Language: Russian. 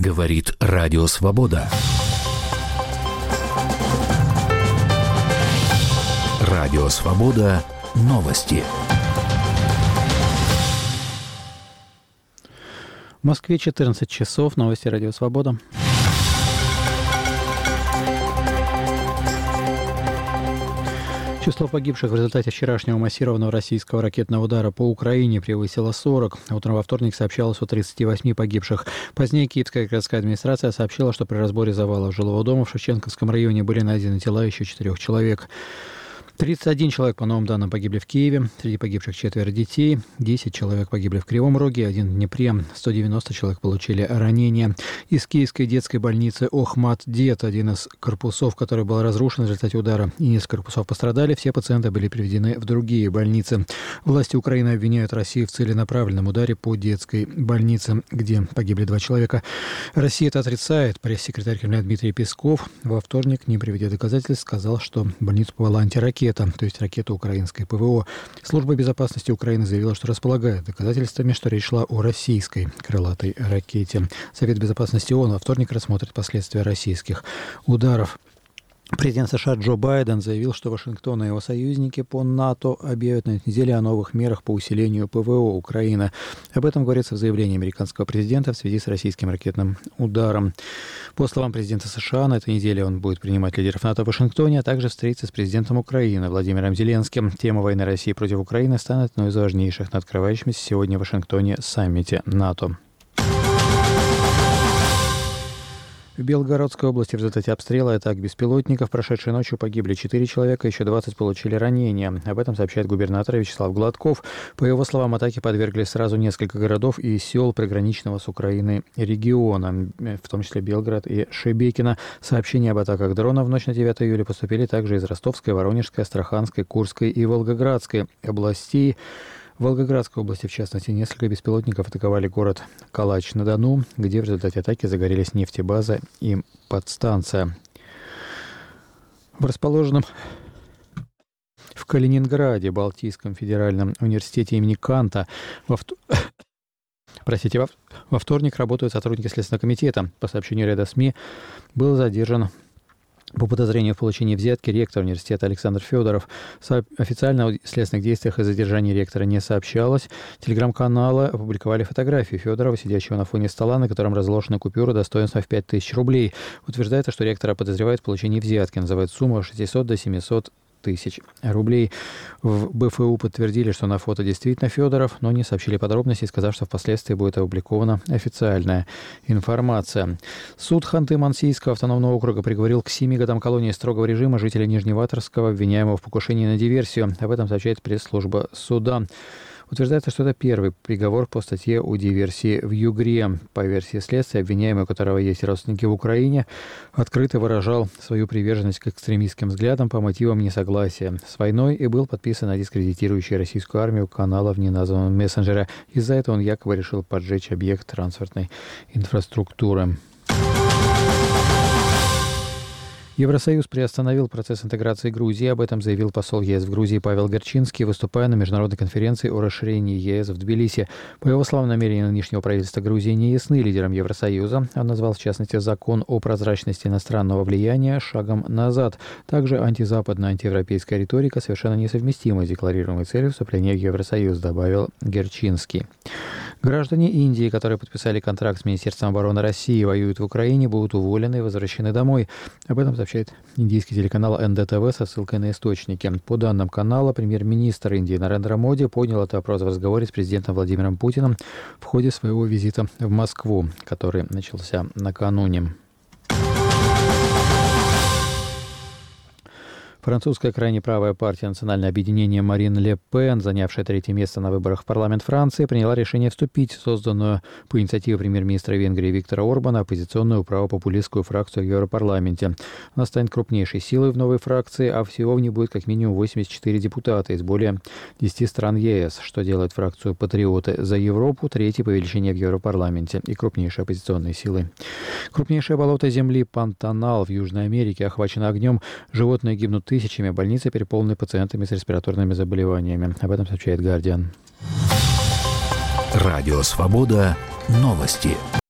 Говорит Радио Свобода. Радио Свобода. Новости. В Москве 14 часов. Новости Радио Свобода. Число погибших в результате вчерашнего массированного российского ракетного удара по Украине превысило 40. Утром во вторник сообщалось о 38 погибших. Позднее Киевская городская администрация сообщила, что при разборе завалов жилого дома в Шевченковском районе были найдены тела еще 4 человек. 31 человек, по новым данным, погибли в Киеве. Среди погибших 4 детей. 10 человек погибли в Кривом Роге, 1 в Днепре. 190 человек получили ранения. Из Киевской детской больницы Охмат-Дет, один из корпусов, который был разрушен в результате удара, и несколько корпусов пострадали, все пациенты были переведены в другие больницы. Власти Украины обвиняют Россию в целенаправленном ударе по детской больнице, где погибли 2 человека. Россия это отрицает. Пресс-секретарь Кремля Дмитрий Песков во вторник, не приведя доказательств, сказал, что в больницу попала антиракета, то есть ракета украинской ПВО. Служба безопасности Украины заявила, что располагает доказательствами, что речь шла о российской крылатой ракете. Совет безопасности ООН во вторник рассмотрит последствия российских ударов. Президент США Джо Байден заявил, что Вашингтон и его союзники по НАТО объявят на этой неделе о новых мерах по усилению ПВО Украины. Об этом говорится в заявлении американского президента в связи с российским ракетным ударом. По словам президента США, на этой неделе он будет принимать лидеров НАТО в Вашингтоне, а также встретиться с президентом Украины Владимиром Зеленским. Тема войны России против Украины станет одной из важнейших на открывающемся сегодня в Вашингтоне саммите НАТО. В Белгородской области в результате обстрела и атак беспилотников прошедшей ночью погибли 4 человека, еще 20 получили ранения. Об этом сообщает губернатор Вячеслав Гладков. По его словам, атаке подвергли сразу несколько городов и сел приграничного с Украиной региона, в том числе Белгород и Шебекино. Сообщения об атаках дронов в ночь на 9 июля поступили также из Ростовской, Воронежской, Астраханской, Курской и Волгоградской областей. В Волгоградской области, в частности, несколько беспилотников атаковали город Калач-на-Дону, где в результате атаки загорелись нефтебаза и подстанция. В расположенном в Калининграде Балтийском федеральном университете имени Канта во вторник работают сотрудники Следственного комитета. По сообщению ряда СМИ, был задержан по подозрению в получении взятки ректор университета Александр Федоров. Официально о следственных действиях и задержании ректора не сообщалось. Телеграм-каналы опубликовали фотографию Федорова, сидящего на фоне стола, на котором разложены купюры достоинством в 5000 рублей. Утверждается, что ректора подозревают в получении взятки. Называют сумму от 600 до 700 тысяч рублей. В БФУ подтвердили, что на фото действительно Федоров, но не сообщили подробностей, сказав, что впоследствии будет опубликована официальная информация. Суд Ханты-Мансийского автономного округа приговорил к 7 годам колонии строгого режима жителя Нижневартовского, обвиняемого в покушении на диверсию. Об этом сообщает пресс-служба суда. Утверждается, что это первый приговор по статье о диверсии в Югре. По версии следствия, обвиняемый, у которого есть родственники в Украине, открыто выражал свою приверженность к экстремистским взглядам по мотивам несогласия с войной и был подписан на дискредитирующий российскую армию канала в неназванном мессенджере. Из-за этого он якобы решил поджечь объект транспортной инфраструктуры. Евросоюз приостановил процесс интеграции Грузии. Об этом заявил посол ЕС в Грузии Павел Горчинский, выступая на международной конференции о расширении ЕС в Тбилиси. По его словам, намерения нынешнего правительства Грузии не ясны лидерам Евросоюза. Он назвал, в частности, закон о прозрачности иностранного влияния шагом назад. Также антизападная, антиевропейская риторика совершенно несовместима с декларируемой целью вступления в Евросоюз, добавил Горчинский. Граждане Индии, которые подписали контракт с Министерством обороны России и воюют в Украине, будут уволены и возвращены домой. Об этом сообщает индийский телеканал НДТВ со ссылкой на источники. По данным канала, премьер-министр Индии Нарендра Моди поднял этот вопрос в разговоре с президентом Владимиром Путиным в ходе своего визита в Москву, который начался накануне. Французская крайне правая партия «Национальное объединение» Марин Ле Пен, занявшая 3-е место на выборах в парламент Франции, приняла решение вступить в созданную по инициативе премьер-министра Венгрии Виктора Орбана оппозиционную правопопулистскую фракцию в Европарламенте. Она станет крупнейшей силой в новой фракции, а всего в ней будет как минимум 84 депутата из более 10 стран ЕС, что делает фракцию «Патриоты за Европу» 3-й по величине в Европарламенте и крупнейшей оппозиционной силой. Крупнейшее болото земли Пантанал в Южной Америке охвачено огнем. Животные гибнут тысячами, больницы переполнены пациентами с респираторными заболеваниями. Об этом сообщает «Гардиан». Радио «Свобода». Новости.